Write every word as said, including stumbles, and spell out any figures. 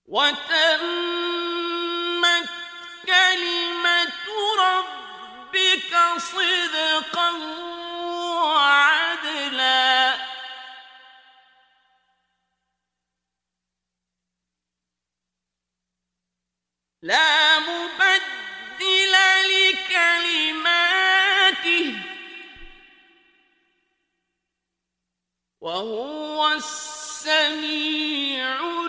وتمت كلمة ربك صدقا وعدلا لا مبدل لكلماته وهو السميع